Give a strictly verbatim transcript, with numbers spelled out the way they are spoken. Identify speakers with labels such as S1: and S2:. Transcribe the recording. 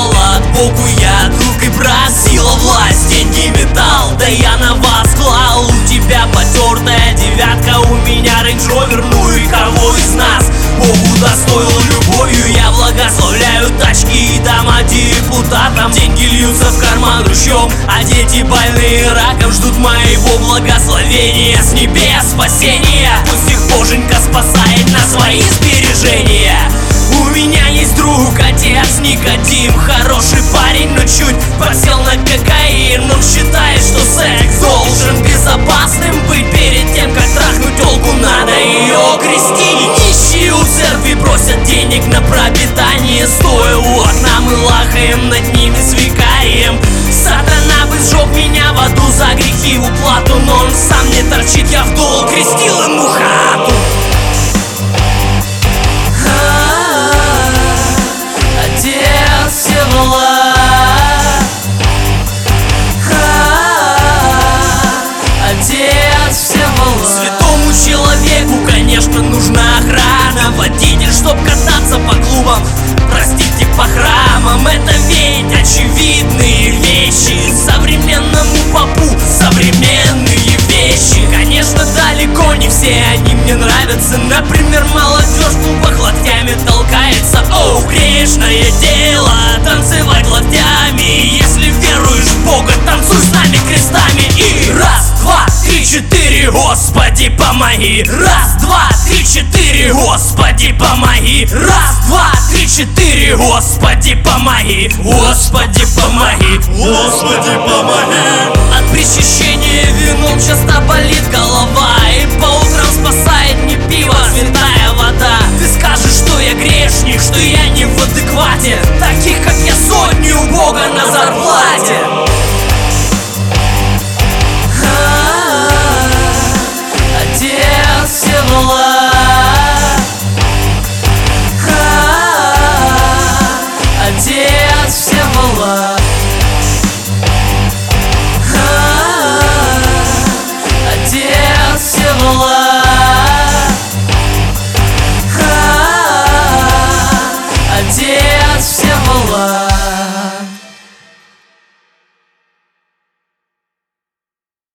S1: холод, Богу я друг и брат. Сила, власть, деньги, металл, да я на вас клал. У тебя потертая девятка, у меня рейндж-ровер. Ну и кого из нас Богу достоил любовью? Я благословляю тачки и дома депутатам. Деньги льются в карман ручьем, а дети больные раком ждут моего благословения с небес спасения. Пусть их Боженька спасает на свои сбережения. У меня есть друг, отец Никодим, хороший парень, но чуть посел на кокаин. Он считает, что секс должен безопасным быть. Перед тем, как трахнуть телку, надо ее крестить. Нищие у церкви просят денег на пропитание. Стоя у окна, мы лахаем над ними с викарием. Сатана бы сжег меня в аду за грехи в уплату, но он сам не торчит, я в долг крестил ему хату. Отец Всеволод, Отец Всеволод. Святому человеку, конечно, нужна охрана. Водитель, чтоб кататься по клубам, простите, по храмам. Это ведь очевидные вещи. Современному попу современные вещи. Конечно, далеко не все они мне нравятся. Например, молодежь в клубах локтями толкается. О, грешное дело танцевать локтями. Если веруешь в Бога, танцуй с нами крестами. И раз, два, три, четыре, Господи, помоги. Раз, два, три, четыре, Господи, помоги. Раз, два, три, четыре, Господи, помоги. Господи, помоги. Господи, помоги. От причащения вином часто болит голова, и по утрам спасает не пиво, святая вода. Ты скажешь, что я грешник, что я не в адеквате. Таких, как я, сотни у Бога на зарплате.